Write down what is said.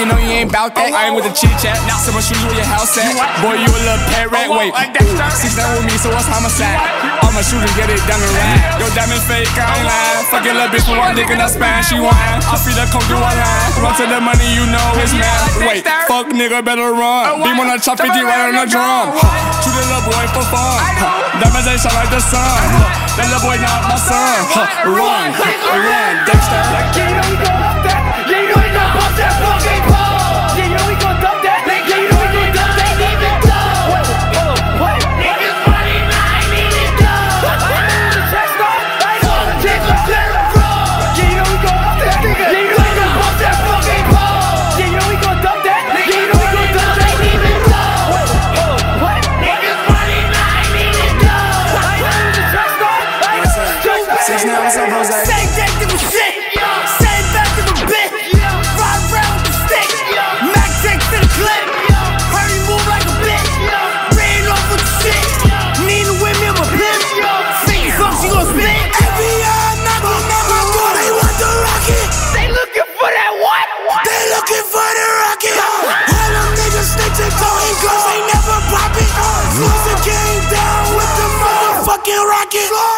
you know you ain't bout that. I ain't with the chit chat. Now someone shoot you where your house at. Boy, you a little pet rat. Wait, 6 down with me, so what's homicide? I'ma shoot and get it done and ride. Yo, diamond fake, I ain't lying. Fuck your little bitch for one dick in the spine, she whine. I free the coke through one line. Run to the money, you know it's mad. Wait, fuck nigga, better run. Beam on the chop 50 right on the drum. Shoot a little boy for fun. Diamonds ain't shine like the sun. That little boy not my son. Run, Dexter. Yeah, you know we gon' up that. Yeah, you know we gon' bust that fucking pole. Yeah, you know we gon' dump that. Yeah, you know we gon' dump that. Even though what? Niggas money, I ain't even go. I'm in the chest off. I know the chicks are terrible. Yeah, you know we gon' up that. Yeah, you know we gon' bust that fucking pole. Yeah, you know we gon' dump that. Yeah, you know we gon' dump that. Even though what? Niggas money, I ain't even go. I'm in the chest off. I know the chicks are 6 now, what's up, Jose? Same thing to the shit. Same back to the bit. Ride around with the stick. Mac takes to the clip. Hurry, move like a bitch. Ran off with the shit. Nina with me, I'm a bitch. Think fuck, she gon' spit. Every year knocking at my door, they want the rocket. They looking for that what? They looking for the rocket. All them niggas snitching, going close, they never pop it. Close the game down with the motherfucking rocket.